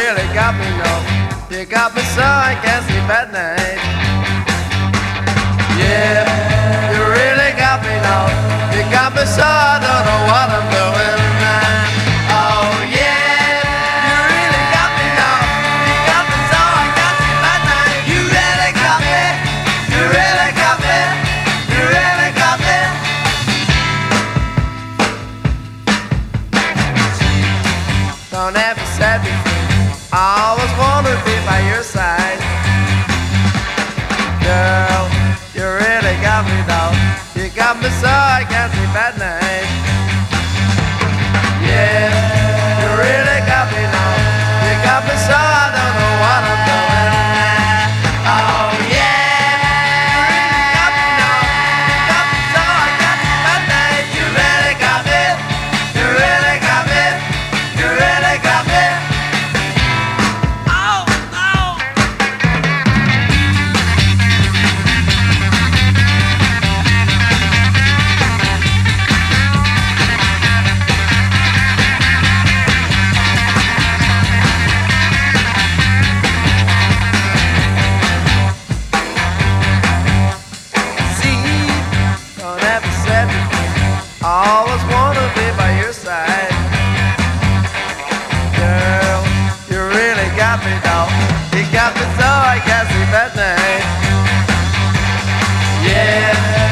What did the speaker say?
really got me, no. You got me so I can't sleep at night. Yeah, you really got me now. You got me so I don't know what I'm doing. Oh yeah, you really got me now. You got me so I can't sleep at night. You really got me. You really got me. You really got me. Don't ever set me free. I always wanna be by your side. Girl, you really got me now. You got me so I can't sleep at night. Yeah, you really got me now. You got me so I don't know what I'm doing. Oh yeah, you really got me now. You got me so I can't sleep at night. You really got me. You really got me. You really got me. Oh, oh. Don't ever set me free. I always wanna be by your side. Girl, you really got me now. You got me so I can't sleep at night. Yeah.